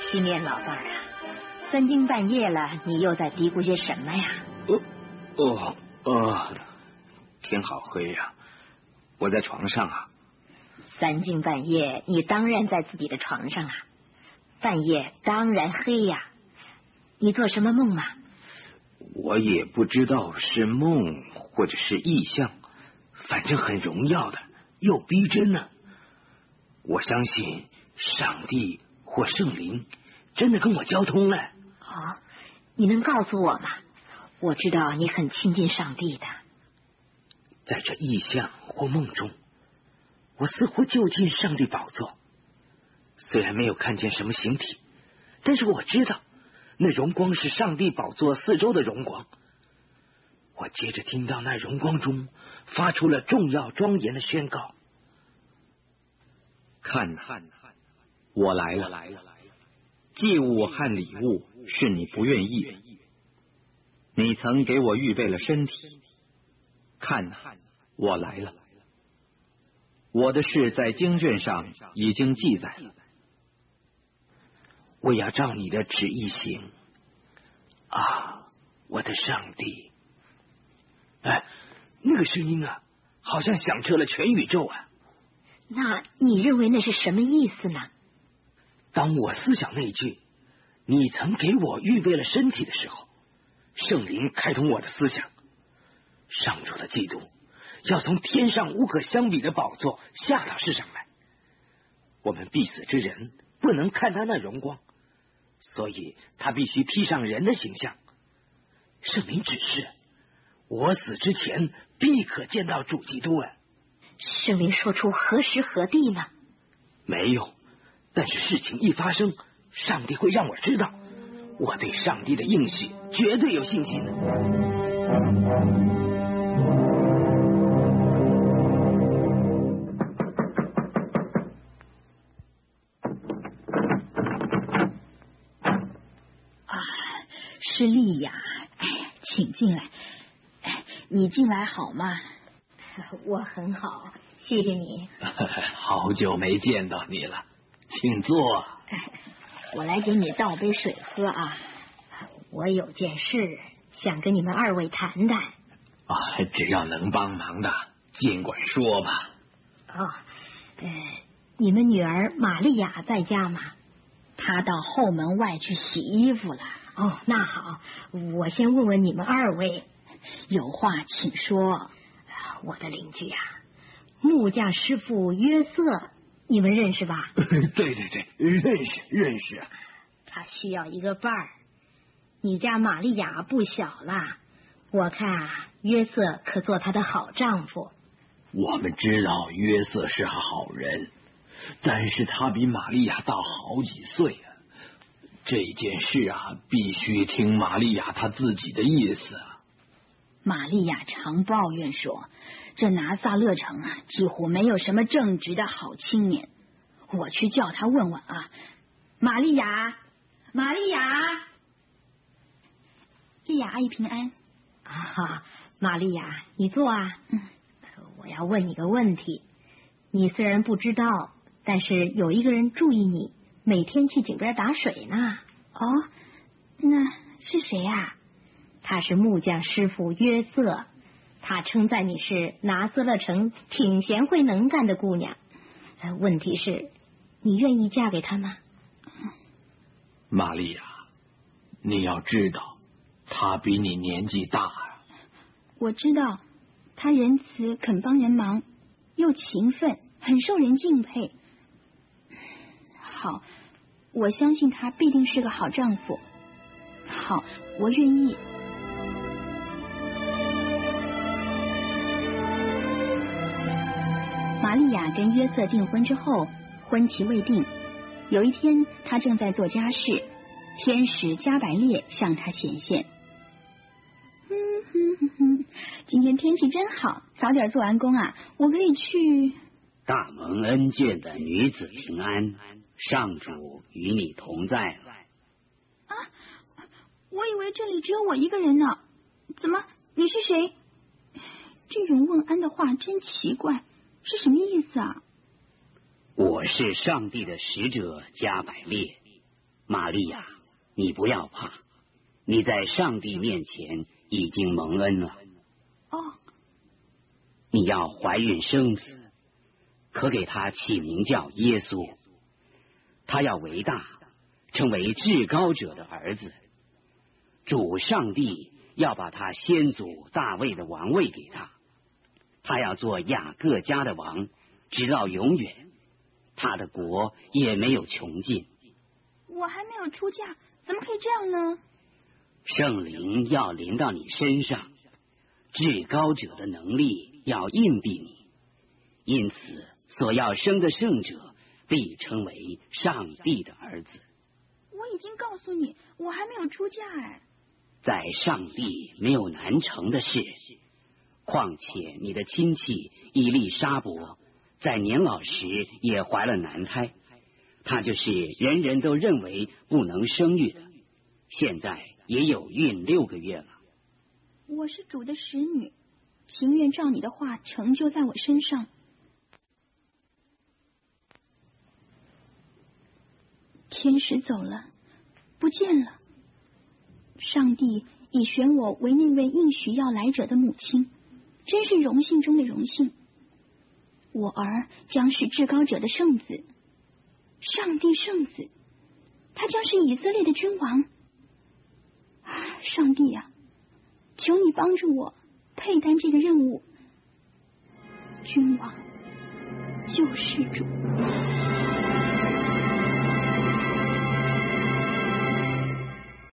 西面老伴儿啊，三更半夜了，你又在嘀咕些什么呀？ 天好黑呀，我在床上啊。 三更半夜，你当然在自己的床上啊。半夜当然黑呀。你做什么梦吗？ 我也不知道是梦或者是异象，反正很荣耀的，又逼真呢。我相信上帝或圣灵真的跟我交通了。 哦，你能告诉我吗？我知道你很亲近上帝的。 在这异象或梦中，我似乎就近上帝宝座，虽然没有看见什么形体，但是我知道那荣光是上帝宝座四周的荣光。我接着听到那荣光中发出了重要庄严的宣告： 看，我来了，祭物和礼物是你不愿意的，你曾给我预备了身体。看，我来了，我的事在经卷上已经记载了。 我要照你的旨意行啊，我的上帝！哎，那个声音啊，好像响彻了全宇宙啊！ 那你认为那是什么意思呢？ 当我思想那句“你曾给我预备了身体”的时候，圣灵开通我的思想，上主的基督要从天上无可相比的宝座下到世上来。我们必死之人不能看他那荣光，所以他必须披上人的形象。圣灵指示我死之前必可见到主基督啊。 圣灵说出何时何地吗？ 没有，但是事情一发生，上帝会让我知道。我对上帝的应许绝对有信心的。 是丽雅，请进来。你进来好吗？ 我很好，谢谢你。 好久没见到你了，请坐。 我来给你倒杯水喝啊。我有件事想跟你们二位谈谈。 只要能帮忙的，尽管说吧。 你们女儿玛利亚在家吗？ 她到后门外去洗衣服了。 那好，我先问问你们二位。 有话请说。 我的邻居啊，木匠师傅约瑟，你们认识吧？ 对，认识啊。 他需要一个伴儿。你家玛利亚不小了，我看约瑟可做他的好丈夫。 我们知道约瑟是个好人，但是他比玛利亚大好几岁啊。这件事啊，必须听玛利亚她自己的意思啊。 玛利亚常抱怨说，这拿撒勒城啊，几乎没有什么正直的好青年。我去叫他问问啊。玛利亚，丽雅阿姨平安。 玛利亚，你坐啊。我要问你个问题。你虽然不知道，但是有一个人注意你，每天去井边打水呢。 那是谁啊？ 他是木匠师傅约瑟，他称赞你是拿撒勒城挺贤惠能干的姑娘。问题是，你愿意嫁给他吗？ 玛利亚，你要知道，他比你年纪大啊。 我知道，他仁慈，肯帮人忙，又勤奋，很受人敬佩。好，我相信他必定是个好丈夫。好，我愿意。玛利亚跟约瑟订婚之后，婚期未定。有一天，她正在做家事，天使加百列向她显现。今天天气真好，早点做完工啊，我可以去。 大蒙恩眷的女子平安，上主与你同在了。 我以为这里只有我一个人呢，怎么？你是谁？这种问安的话真奇怪，是什么意思啊？ 我是上帝的使者加百列， 玛利亚，你不要怕，你在上帝面前已经蒙恩了。 哦， 你要怀孕生子，可给他起名叫耶稣。他要为大，成为至高者的儿子。主上帝要把他先祖大卫的王位给他，他要做雅各家的王，直到永远，他的国也没有穷尽。 我还没有出嫁，怎么可以这样呢？ 圣灵要临到你身上，至高者的能力要印蔽你，因此所要生的圣者必称为上帝的儿子。 我已经告诉你，我还没有出嫁哎。 在上帝没有难成的事，况且你的亲戚以利沙伯在年老时也怀了男胎，她就是人人都认为不能生育的，现在也有孕6个月了。 我是主的使女，情愿照你的话成就在我身上。天使走了，不见了。上帝已选我为那位应许要来者的母亲，真是荣幸中的荣幸。我儿将是至高者的圣子，上帝圣子，他将是以色列的君王。上帝啊，求你帮助我配担这个任务。君王，救世主。